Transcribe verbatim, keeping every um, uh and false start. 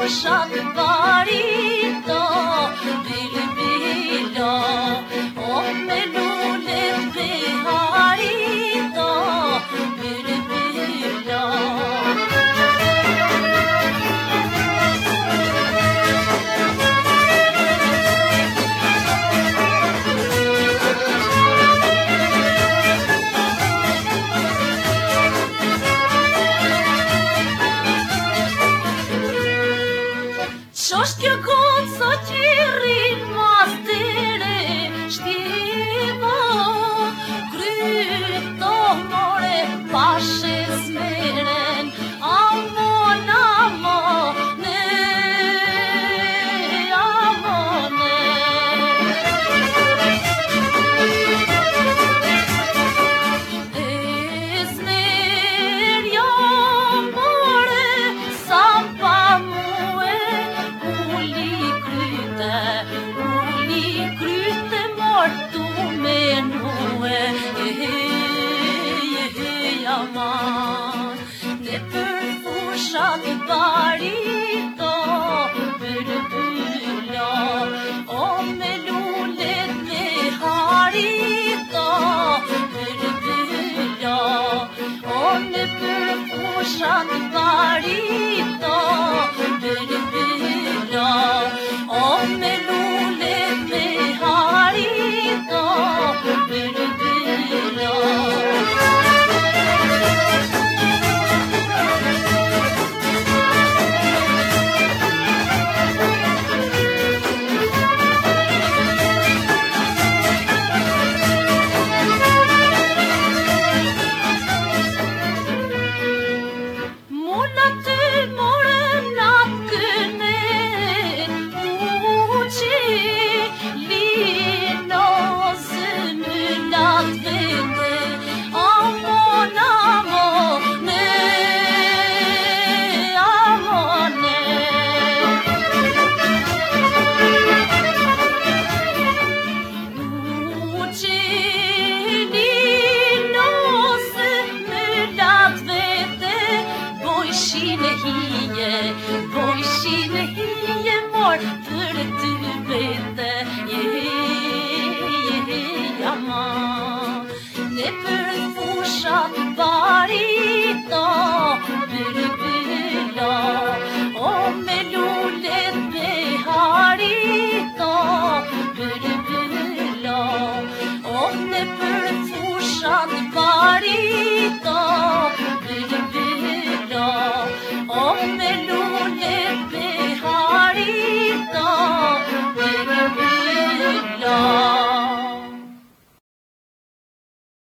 fushat barito, bilbilo, o me lulet biharito, bilbilo. Q'osht kjo goca që rrin mas tere, shtivo, kryto more pashe smeren, amon, amone, amone. Esmerja more, sampa mue, uli kryte mortu me nue, aman, ne për fushat barito, bilbilo, o me lulet me harito, bilbilo, o ne për fushat barito, bilbilo, o me lulet me harito, bilbilo. Mona ty more natkëne, uqi, lino zëmëllat vete, amon, amone, amone. Uqi, lino zëmëllat vete, bojshine hije, bojshine hije mor për ty vete, je, je, aman, ne për fushat barito, bilbilo.